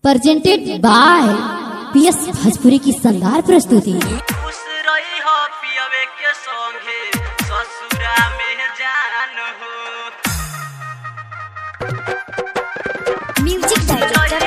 Presented by PS Bhojpuri की शानदार प्रस्तुति। खुश रही हो पियवे के संगे ससुरा में जान हो। म्यूजिक डायरेक्टर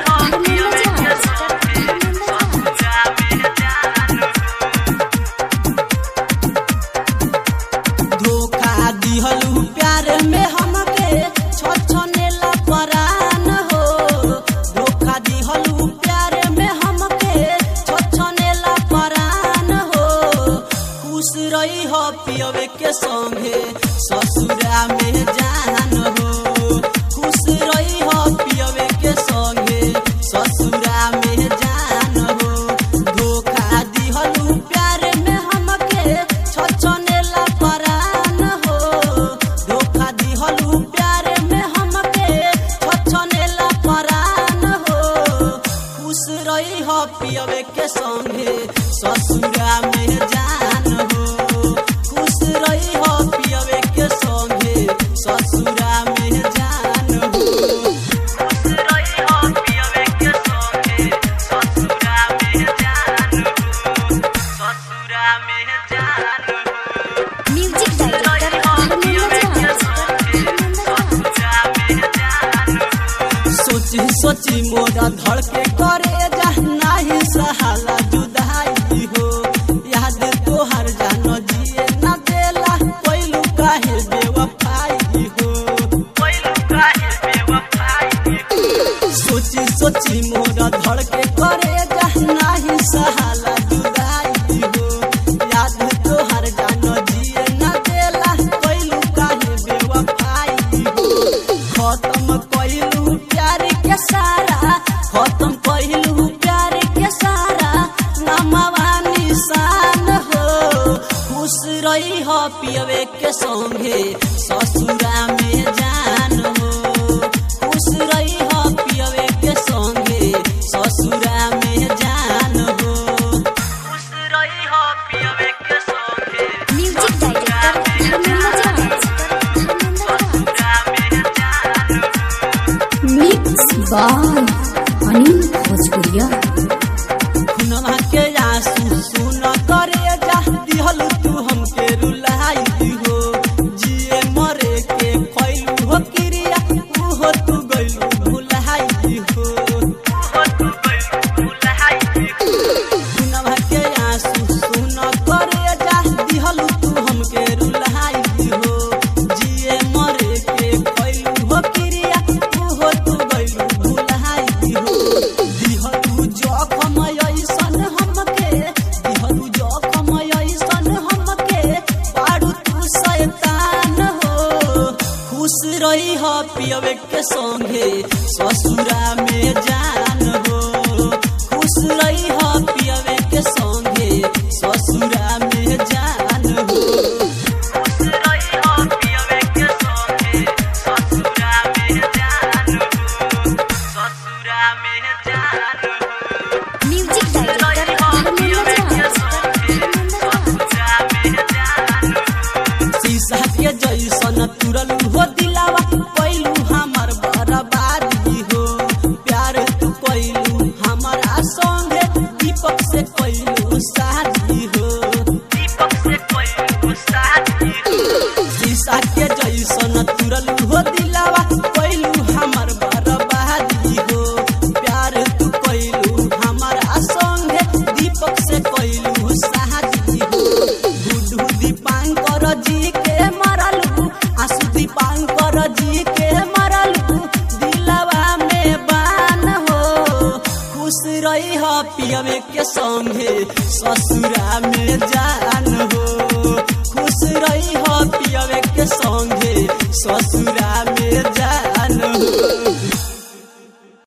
धोखा दिहलू प्यार में हमके छछनेला परान हो। धोखा दिहलू प्यार में हमके छछनेला परान हो। खुश रही हो पियवे के संगे ससुरा में जान हो। खुश रही हो पियवे के संगे ससुरा में जान हो। धोखा दिहलू प्यार में हमके छछनेला परान हो। धोखा दिहलू प्यार में हमके छछनेला परान हो। खुश रही हो पियवे के संगे ससुरा में जान हो। खुश रही हो पियवे के संगे ससुरा में जान हो। खुश रही हो पियवे के संगे ससुरा में जान हो। ससुरा में जान हो। म्यूजिक सोची सोची मोरा धड़के करे जा नहीं सहाला जुदाई हो। याद तोहर जानो जिए न देला कोइलू काहे बेवफाई हो। कोइलू काहे बेवफाई हो। सोची सोची मोरा धड़के करे जा नहीं सहाला जुदाई हो। याद तोहर जानो जिए न देला कोइलू काहे बेवफाई हो। खत्म कइलू प्यार के सारा, खत्म कइलू प्यार के सारा नामवा निशान हो। खुश रही हो पियवे के संगे ससुरा में जान हो। खुश रही हो पियवे के संगे ससुरा में जान हो। खुश रही हो पियवे के संगे म्यूजिक मिक्स बाय अनिल भोजपुरिया। खुनवा के आंसू सुन करे जा दिहल तू हमके रुलाई हो। जिए मरे के खइलू हो क्रिया उहो तू गइलू भुलाई हो। उहो तू गइलू भुलाई हो। खुनवा के आंसू सुन करे जा दिहल तू हमके रुलाई हो। जिए मरे के खइलू हो क्रिया उहो तू गइलू भुलाई हो। दिहलू जखम ऐसन हमके, दिहलू जखम ऐसन हमके बारू तू शैतान हो। खुश रही हो पियवे के संगे ससुरा में जान हो। खुश रही हो पियवे के संगे ससुरा में जान हो। खुश रही हो पियवे के संगे ससुरा में जान हो। ससुरा में जान हो। म्यूजिक शीशा के जैसन तुरल हो दिलावा कैलू हमार बर्बादी हो। प्यार तू कैलू हमारा संगे दीपक से कैलू शादी हो। दीपक से कैलू शादी हो। शीशा के जैसन तुरल हो दिलावा कैलू हमार बर्बादी हो। प्यार तू कैलू हमारा संगे दीपक से कैलू शादी हो। गुड्डू दीपांकर जी के मरलू, आंसू दीपांकर जी के मरलू दिलवा में बान हो। खुश रही हो पियवे के संगे ससुरा में जान हो।